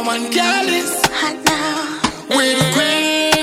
Number one girl is hot now. with the queen,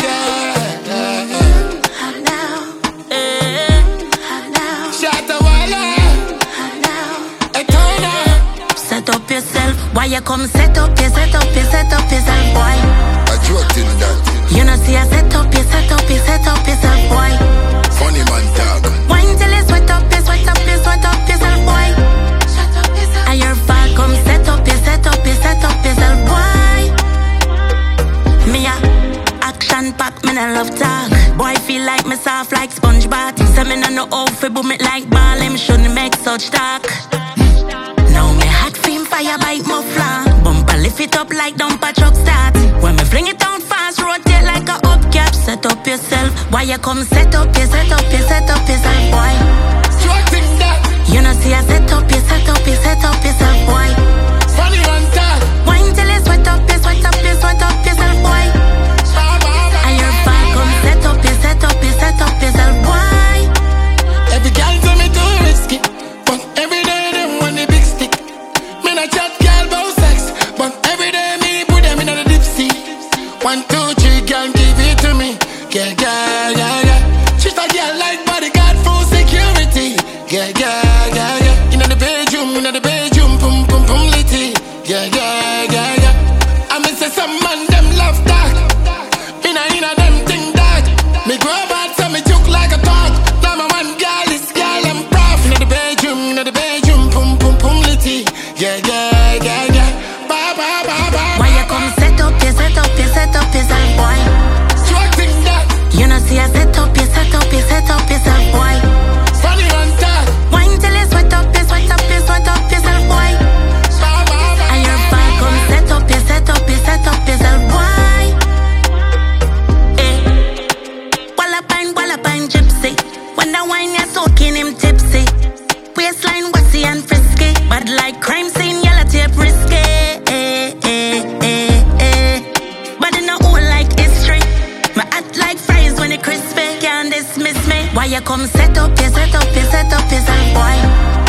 Hot now. Hot now. Shut the wire, Hot now. a turner. Set up yourself. Why you come set up yourself, boy? I joked in that. You know see I set up yourself, boy. Funny man talk. Wine till you sweat up yourself, boy. Shut up yourself. And your fall come set up yourself, boy. Me a action pack, me no love talk. Boy feel like me soft like sponge bath. Say me no know how fi boom it like ball. Him shouldn't make such talk. Now me hot film fire bite muffler. Bumper lift it up like dumper truck start. When me fling it down fast, rotate like a hubcap. Set up yourself. Why you come set up yourself, boy? Joked in that. You know see I set up yourself, boy. Funny man talk. Wine till you sweat up yourself, boy. And your fall come set up yourself, boy. Every girl tell me too risky, but every day them want the big stick. Me not chat girl about sex, but every day me put them in the deep sea. 1, 2, 3, girl give it to me. Yeah. She's a girl like bodyguard full security. Yeah. In the bedroom, pum litty. Yeah. I miss say some man them love that. Inna them thing that. Me grow bad so me joke like a dog. Now my one girl is girl and prof. Inna the bedroom, pum litty. Yeah. Ba. Why you come set up yourself, boy? Structing that. You know see I set up yourself, boy. Funny on top. Wine till you sweat up yourself, boy. And your fall come set up yourself, boy. Walla pine, gypsy. When the wine you're soaking him tipsy. Waistline wassy and frisky. Bad like crime scene, yellow tape risky. But in a hole like history. My act like fries when it crispy. Can't dismiss me. Why you come set up yourself, boy?